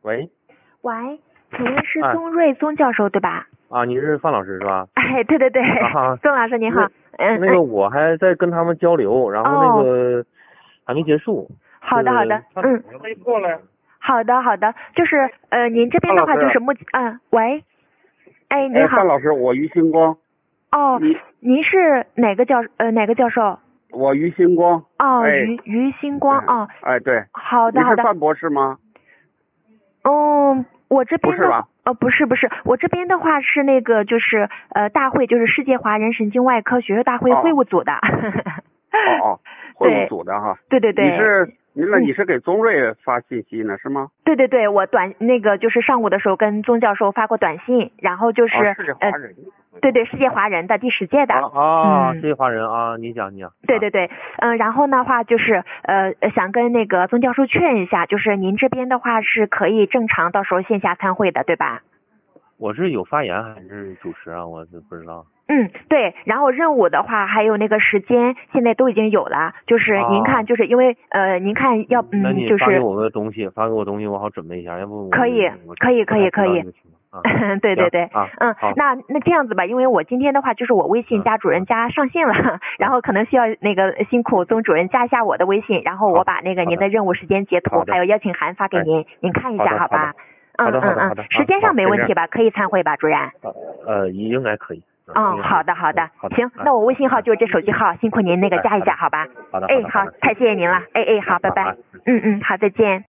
喂， 喂，请问是宗瑞宗教授对吧？ 啊，你是范老师是吧？ 哎，对对对， 啊， 宗老师您好。 那个我还在跟他们交流，然后那个还没结束。 好的好的， 可以过来。 好的好的，就是您这边的话就是喂，哎，你好。 范老师，我于星光。 哦，您是哪个教授？ 我于星光。 哦，于星光哦。 哎，对。 好的好的。 你是范博士吗？ 我这边的不是吧？ 不是，我这边的话是那个就是大会，就是世界华人神经外科学术大会会务组的。 会务组的哈。 对对对。 你是给宗瑞发信息呢是吗？ 对对对，我就是上午的时候跟宗教授发过短信，然后就是世界华人。 对对，世界华人的第10届的。 世界华人啊，你讲。 对对对，然后的话就是想跟那个宗教授确认一下，就是您这边的话是可以正常到时候线下参会的，对吧？ 我是有发言还是主持啊？我是不知道。 对，然后任务的话还有那个时间现在都已经有了，就是您看，就是因为您看要那你就是发给我个东西，我好准备一下，要不可以。对对对。那这样子吧，因为我今天的话就是我微信加主任加上线了，然后可能需要那个辛苦宗主任加一下我的微信，然后我把那个您的任务时间截图还有邀请函发给您，您看一下好吧？ 好的。 时间上没问题吧？可以参会吧，主任？ 应该可以。 好的，行，那我微信号就是这手机号，辛苦您那个加一下好吧？ 好的。 好，太谢谢您了，好，拜拜。好，再见。